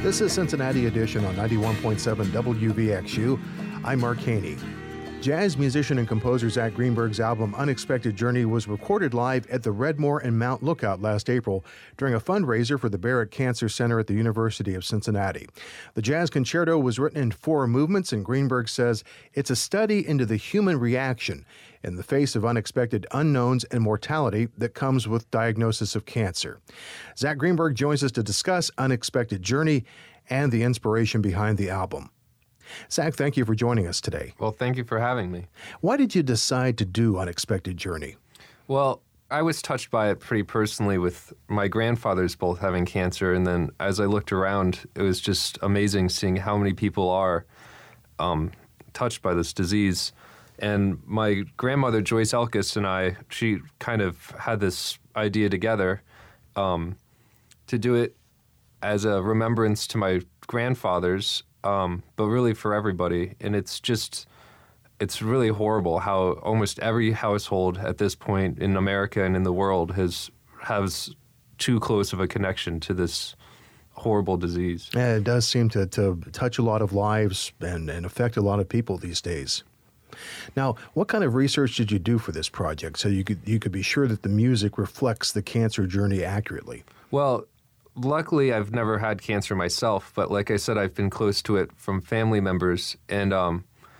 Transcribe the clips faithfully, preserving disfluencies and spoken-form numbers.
This is Cincinnati Edition on ninety-one point seven W V X U. I'm Mark Haney. Jazz musician and composer Zach Greenberg's album Unexpected Journey was recorded live at the Redmore and Mount Lookout last April during a fundraiser for the Barrett Cancer Center at the University of Cincinnati. The jazz concerto was written in four movements, and Greenberg says it's a study into the human reaction in the face of unexpected unknowns and mortality that comes with diagnosis of cancer. Zach Greenberg joins us to discuss Unexpected Journey and the inspiration behind the album. Zach, thank you for joining us today. Well, thank you for having me. Why did you decide to do Unexpected Journey? Well, I was touched by it pretty personally with my grandfathers both having cancer, and then as I looked around, it was just amazing seeing how many people are um, touched by this disease. And my grandmother, Joyce Elkis, and I, she kind of had this idea together um, to do it as a remembrance to my grandfathers, Um, but really for everybody. And it's just, it's really horrible how almost every household at this point in America and in the world has has too close of a connection to this horrible disease. Yeah, it does seem to, to touch a lot of lives and, and affect a lot of people these days. Now, what kind of research did you do for this project so you could you could be sure that the music reflects the cancer journey accurately? Well, luckily, I've never had cancer myself, but like I said, I've been close to it from family members. And um,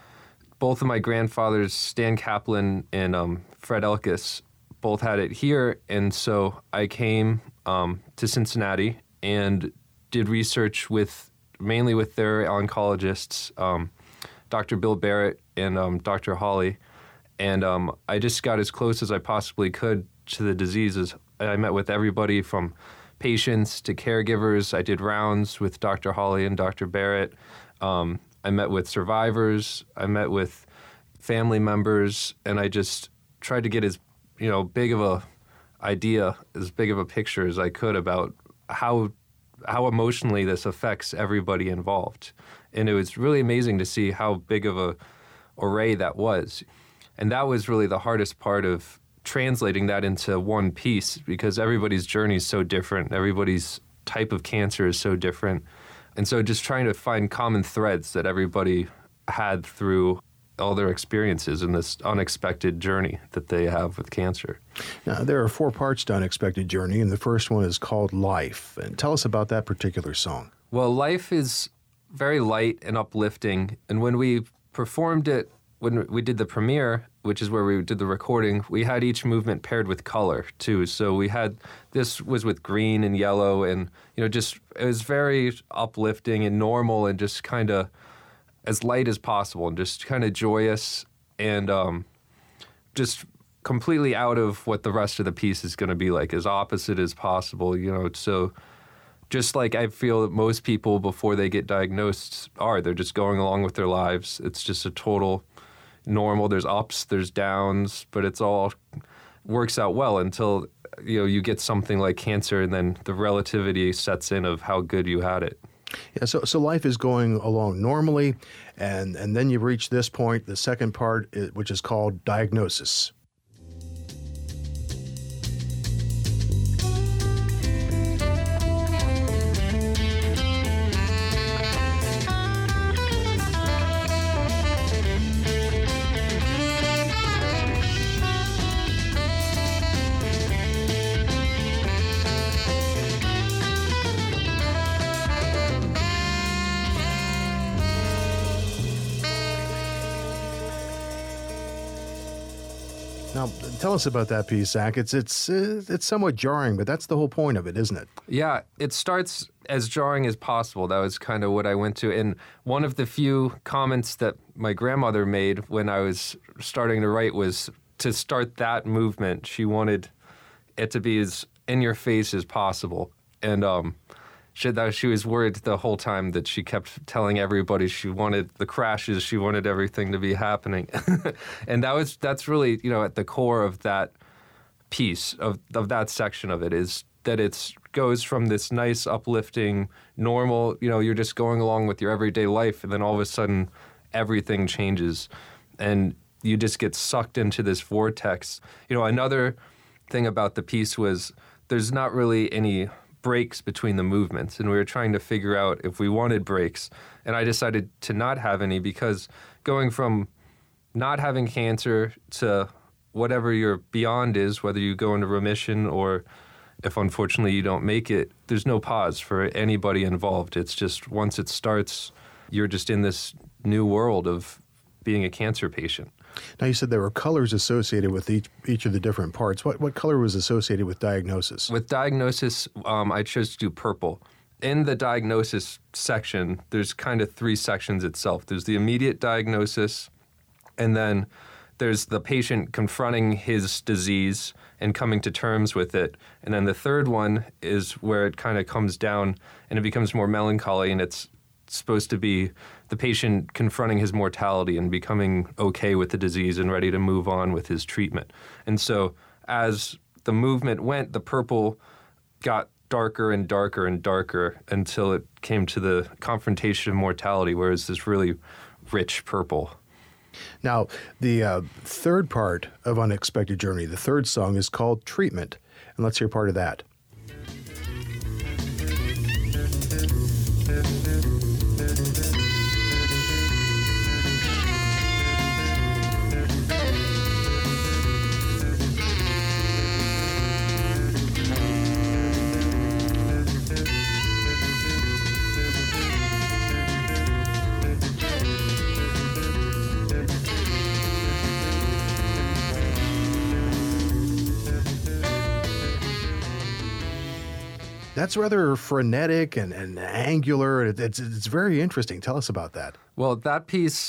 both of my grandfathers, Stan Kaplan and um, Fred Elkis, both had it here. And so I came um, to Cincinnati and did research with mainly with their oncologists, um, Doctor Bill Barrett and um, Doctor Hawley. And um, I just got as close as I possibly could to the diseases. I met with everybody from patients to caregivers. I did rounds with Doctor Hawley and Doctor Barrett. Um, I met with survivors. I met with family members, and I just tried to get as you know big of a idea, as big of a picture as I could about how how emotionally this affects everybody involved. And it was really amazing to see how big of a array that was. And that was really the hardest part of translating that into one piece, because everybody's journey is so different. Everybody's type of cancer is so different. And so just trying to find common threads that everybody had through all their experiences in this unexpected journey that they have with cancer. Now, there are four parts to Unexpected Journey, and the first one is called Life. And tell us about that particular song. Well, Life is very light and uplifting. And when we performed it, when we did the premiere, which is where we did the recording, we had each movement paired with color too. So we had, this was with green and yellow, and you know, just it was very uplifting and normal and just kind of as light as possible and just kind of joyous and um, just completely out of what the rest of the piece is going to be like, as opposite as possible, you know. So just like I feel that most people before they get diagnosed are, they're just going along with their lives. It's just a total normal. There's ups, there's downs, but it's all works out well until you know you get something like cancer, and then the relativity sets in of how good you had it. Yeah, so so life is going along normally, and and then you reach this point, the second part, which is called Diagnosis. Now, tell us about that piece, Zach. It's it's uh, it's somewhat jarring, but that's the whole point of it, isn't it? Yeah, it starts as jarring as possible. That was kind of what I went to. And one of the few comments that my grandmother made when I was starting to write was to start that movement. She wanted it to be as in your face as possible. And um, she, that, she was worried the whole time that she kept telling everybody she wanted the crashes, she wanted everything to be happening. And that was that's really, you know, at the core of that piece, of, of that section of it, is that it goes from this nice, uplifting, normal, you know, you're just going along with your everyday life, and then all of a sudden everything changes. And you just get sucked into this vortex. You know, another thing about the piece was there's not really any breaks between the movements, and we were trying to figure out if we wanted breaks. And I decided to not have any because going from not having cancer to whatever your beyond is, whether you go into remission or if unfortunately you don't make it, there's no pause for anybody involved. It's just once it starts, you're just in this new world of being a cancer patient. Now, you said there were colors associated with each each of the different parts. What what color was associated with diagnosis? With diagnosis, um, I chose to do purple. In the diagnosis section, there's kind of three sections itself. There's the immediate diagnosis, and then there's the patient confronting his disease and coming to terms with it. And then the third one is where it kind of comes down and it becomes more melancholy, and it's supposed to be the patient confronting his mortality and becoming okay with the disease and ready to move on with his treatment. And so as the movement went, the purple got darker and darker and darker until it came to the confrontation of mortality, where it's this really rich purple. Now, the uh, third part of Unexpected Journey, the third song, is called Treatment. And let's hear part of that. That's rather frenetic and, and angular. It's, it's very interesting. Tell us about that. Well, that piece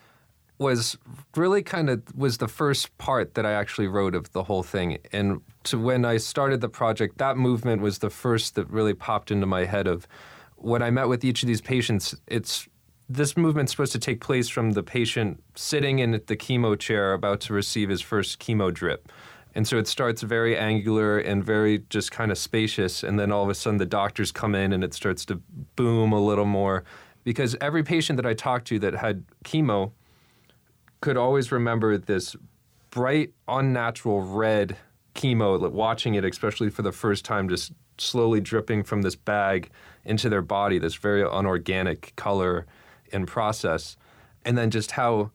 was really kind of was the first part that I actually wrote of the whole thing. And to when I started the project, that movement was the first that really popped into my head of when I met with each of these patients, it's this movement's supposed to take place from the patient sitting in the chemo chair about to receive his first chemo drip. And so it starts very angular and very just kind of spacious, and then all of a sudden the doctors come in and it starts to boom a little more. Because every patient that I talked to that had chemo could always remember this bright, unnatural red chemo, like watching it, especially for the first time, just slowly dripping from this bag into their body, this very unorganic color and process. And then just how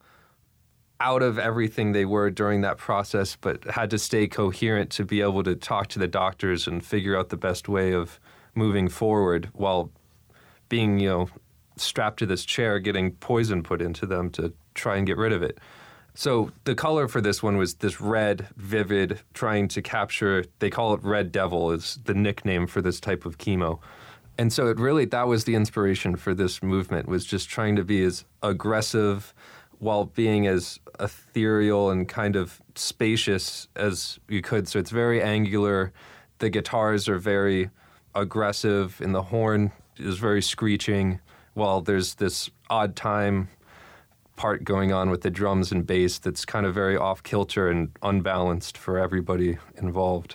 out of everything they were during that process, but had to stay coherent to be able to talk to the doctors and figure out the best way of moving forward while being, you know, strapped to this chair, getting poison put into them to try and get rid of it. So the color for this one was this red, vivid, trying to capture, they call it Red Devil, is the nickname for this type of chemo. And so it really, that was the inspiration for this movement, was just trying to be as aggressive while being as ethereal and kind of spacious as you could. So it's very angular. The guitars are very aggressive, and the horn is very screeching, while there's this odd time part going on with the drums and bass that's kind of very off-kilter and unbalanced for everybody involved.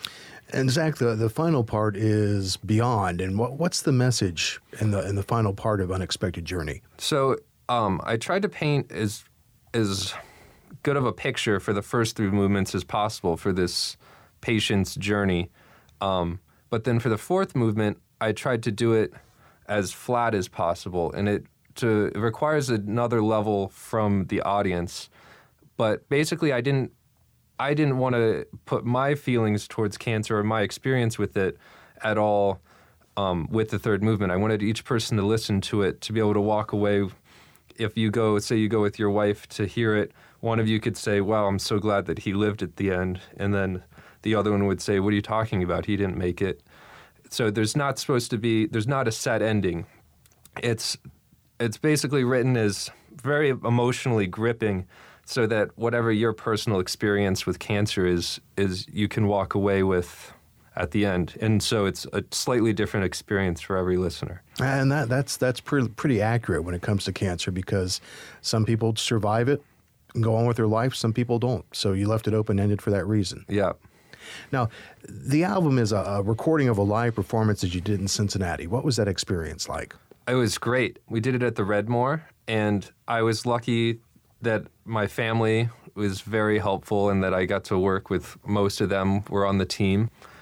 And Zach, the, the final part is Beyond, and what, what's the message in the in the final part of Unexpected Journey? So um, I tried to paint as as good of a picture for the first three movements as possible for this patient's journey. Um, but then for the fourth movement, I tried to do it as flat as possible, and it to it requires another level from the audience. But basically, I didn't I didn't want to put my feelings towards cancer or my experience with it at all um, with the third movement. I wanted each person to listen to it, to be able to walk away. If you go, say you go with your wife to hear it, one of you could say, wow, I'm so glad that he lived at the end. And then the other one would say, what are you talking about? He didn't make it. So there's not supposed to be, there's not a set ending. It's it's basically written as very emotionally gripping, so that whatever your personal experience with cancer is, is you can walk away with at the end. And so it's a slightly different experience for every listener. And that that's that's pretty, pretty accurate when it comes to cancer, because some people survive it and go on with their life, some people don't. So you left it open-ended for that reason. Yeah. Now, the album is a, a recording of a live performance that you did in Cincinnati. What was that experience like? It was great. We did it at the Redmore, and I was lucky that my family was very helpful and that I got to work with most of them were on the team.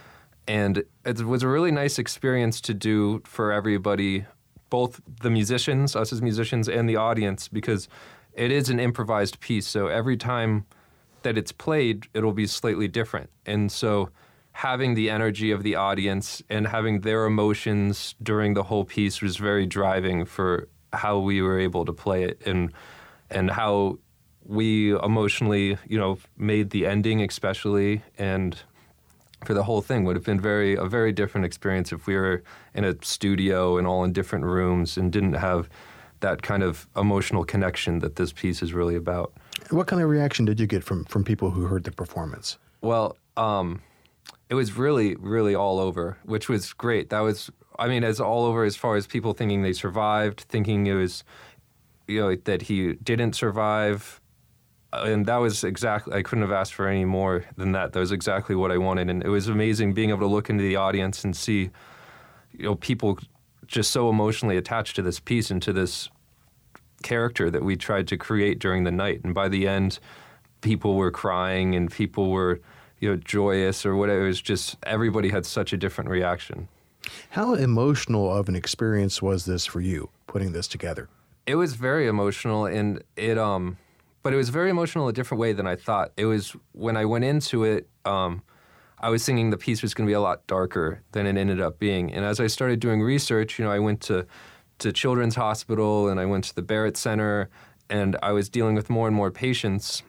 And it was a really nice experience to do for everybody, both the musicians, us as musicians, and the audience, because it is an improvised piece. So every time that it's played, it'll be slightly different. And so having the energy of the audience and having their emotions during the whole piece was very driving for how we were able to play it, and and how we emotionally, you know, made the ending especially, and for the whole thing would have been very a very different experience if we were in a studio and all in different rooms and didn't have that kind of emotional connection that this piece is really about. What kind of reaction did you get from, from people who heard the performance? Well, um, it was really, really all over, which was great. That was, I mean, as all over as far as people thinking they survived, thinking it was, you know, that he didn't survive. And that was exactly, I couldn't have asked for any more than that. That was exactly what I wanted. And it was amazing being able to look into the audience and see, you know, people just so emotionally attached to this piece and to this character that we tried to create during the night. And by the end, people were crying and people were, you know, joyous or whatever. It was just, everybody had such a different reaction. How emotional of an experience was this for you, putting this together? It was very emotional, and it, um, but it was very emotional a different way than I thought. It was, when I went into it, um, I was thinking the piece was going to be a lot darker than it ended up being. And as I started doing research, you know, I went to, to Children's Hospital and I went to the Barrett Center, and I was dealing with more and more patients.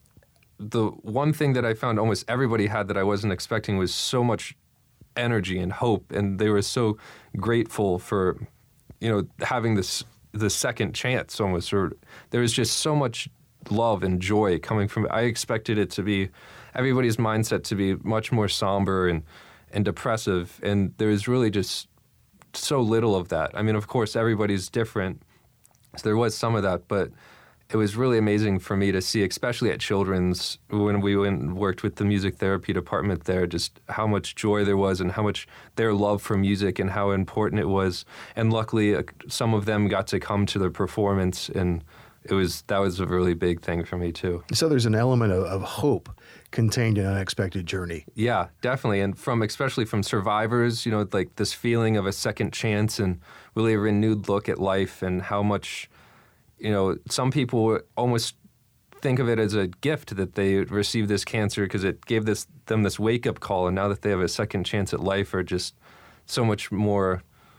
The one thing that I found almost everybody had that I wasn't expecting was so much energy and hope, and they were so grateful for, you know, having this the second chance almost. Or there was just so much love and joy coming from it. I expected it to be, everybody's mindset to be much more somber and, and depressive, and there was really just so little of that. I mean, of course, everybody's different, so there was some of that, but it was really amazing for me to see, especially at Children's, when we went and worked with the music therapy department there, just how much joy there was and how much their love for music and how important it was. And luckily, uh, some of them got to come to the performance, and it was that was a really big thing for me, too. So there's an element of, of hope contained in Unexpected Journey. Yeah, definitely. And from especially from survivors, you know, like this feeling of a second chance and really a renewed look at life, and how much, you know, some people almost think of it as a gift that they received this cancer because it gave this them this wake-up call, and now that they have a second chance at life are just so much more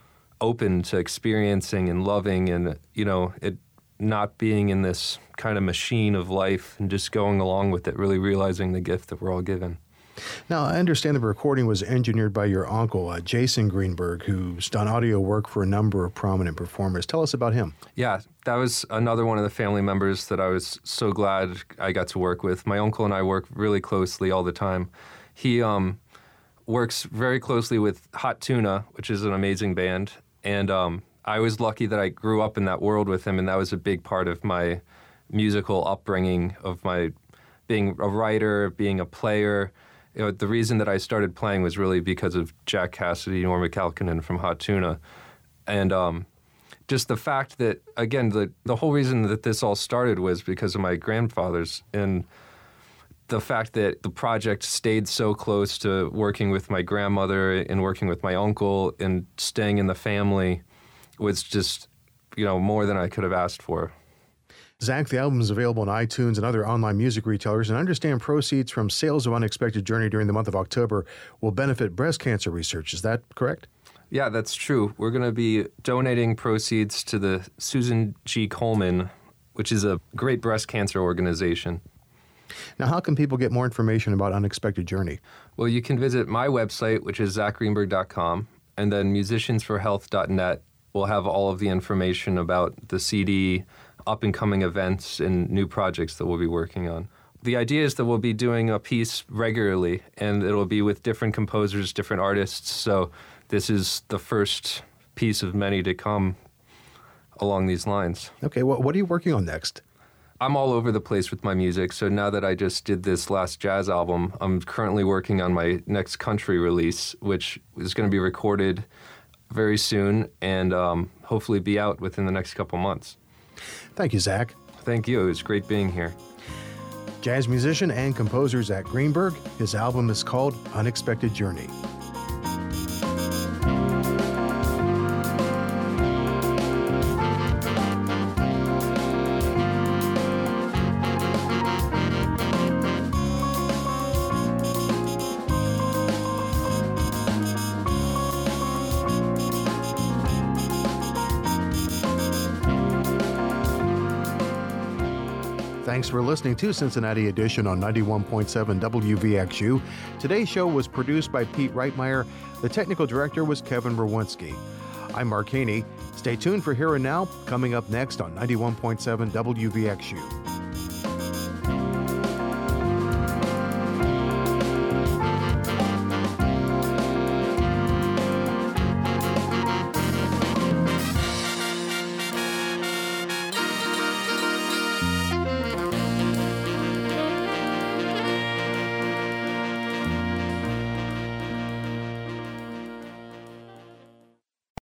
open to experiencing and loving, and, you know, it not being in this kind of machine of life and just going along with it, really realizing the gift that we're all given. Now, I understand the recording was engineered by your uncle, uh, Jason Greenberg, who's done audio work for a number of prominent performers. Tell us about him. Yeah, that was another one of the family members that I was so glad I got to work with. My uncle and I work really closely all the time. He um, works very closely with Hot Tuna, which is an amazing band, and um, I was lucky that I grew up in that world with him, and that was a big part of my musical upbringing, of my being a writer, being a player. You know, the reason that I started playing was really because of Jack Cassidy, Norma Kalkinen from Hot Tuna. And um, just the fact that, again, the, the whole reason that this all started was because of my grandfathers. And the fact that the project stayed so close to working with my grandmother and working with my uncle and staying in the family was just, you know, more than I could have asked for. Zach, the album is available on iTunes and other online music retailers, and I understand proceeds from sales of Unexpected Journey during the month of October will benefit breast cancer research. Is that correct? Yeah, that's true. We're going to be donating proceeds to the Susan G. Komen, which is a great breast cancer organization. Now, how can people get more information about Unexpected Journey? Well, you can visit my website, which is zach greenberg dot com, and then musicians for health dot net will have all of the information about the C D, up-and-coming events, and new projects that we'll be working on. The idea is that we'll be doing a piece regularly, and it'll be with different composers, different artists, so this is the first piece of many to come along these lines. Okay, well, what are you working on next? I'm all over the place with my music, so now that I just did this last jazz album, I'm currently working on my next country release, which is going to be recorded very soon and um, hopefully be out within the next couple months. Thank you, Zach. Thank you. It was great being here. Jazz musician and composer Zach Greenberg. His album is called Unexpected Journey. Thanks for listening to Cincinnati Edition on ninety-one point seven W V X U. Today's show was produced by Pete Reitmeyer. The technical director was Kevin Rowinski. I'm Mark Haney. Stay tuned for Here and Now, coming up next on ninety-one point seven W V X U.